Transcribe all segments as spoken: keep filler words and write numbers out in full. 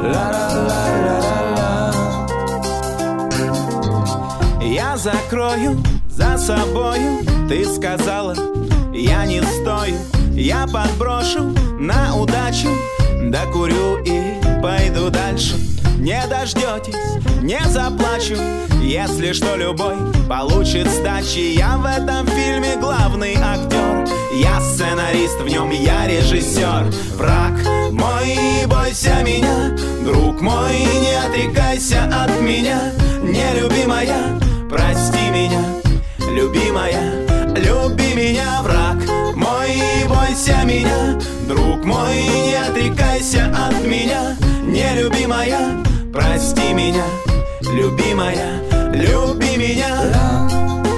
Я закрою за собою, ты сказала, я не стою. Я подброшу на удачу, докурю и пойду дальше. Не дождетесь, не заплачу, если что любой получит сдачи. Я в этом фильме главный актер, я сценарист, в нем я режиссер. Враг мой, не бойся меня, друг мой, не отрекайся от меня. Нелюбимая, прости меня, любимая, люби меня. Враг мой, не бойся меня, друг мой, не отрекайся от меня. Нелюбимая, прости меня, любимая, люби меня.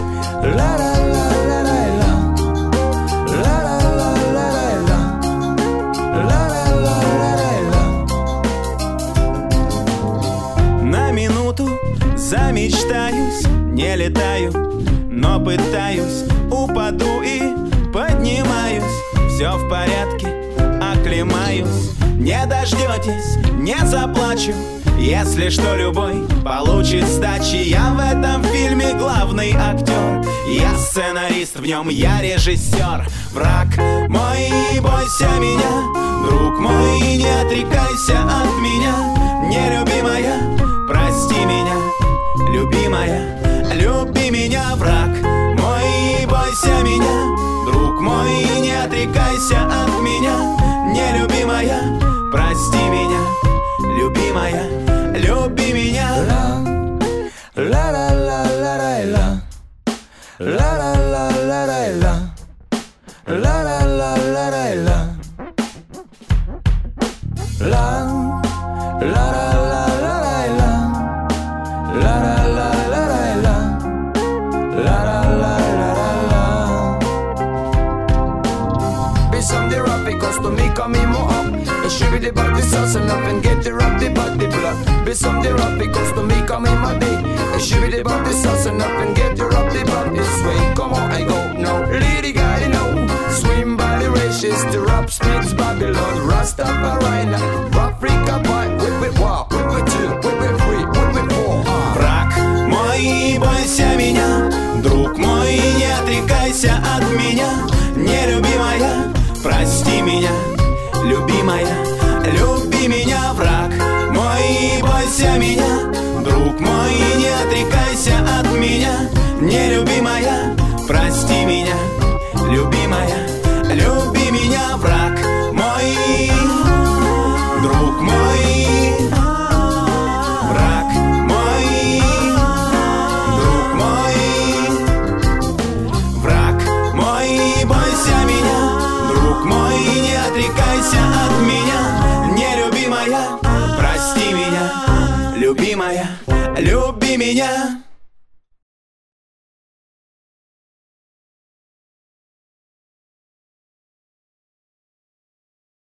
На минуту замечтаюсь, не летаю, но пытаюсь, упаду и поднимаюсь. Все в порядке, оклемаюсь. Не дождетесь, не заплачу, если что любой получит сдачи. Я в этом фильме главный актер, я сценарист, в нем я режиссер. Враг мой, не бойся меня, друг мой, не отрекайся от меня. Нелюбимая, прости меня, любимая, люби меня. Враг мой, не бойся меня, друг мой, не отрекайся от меня. Нелюбимая, прости меня, любимая, люби меня. Ла ла ла ла ла ла ла ла ла ла ла ла ла ла ла ла ла Shove the body sauce and up and get the rub the body blood. Be some the rub because to me come in my day. And shove the body sauce and up and get the rub the body sway. Come on, I go now. Lady guy, you know. Swim by the races to rap speeds Babylon. Rastafari now. Africa boy, whip it walk, whip it two, whip it three, whip it four. Враг мой, не бойся меня, друг мой, не отрекайся от меня. Нелюбимая, прости меня, любимая, люби меня. Враг мой, не бойся меня, друг мой, не отрекайся от меня. Нелюбимая, прости меня, любимая, люби меня. Враг мой, друг мой, враг мой, друг мой. Враг мой, не бойся меня, друг мой, не отрекайся от меня. Нелюбимая, прости меня, любимая, люби меня.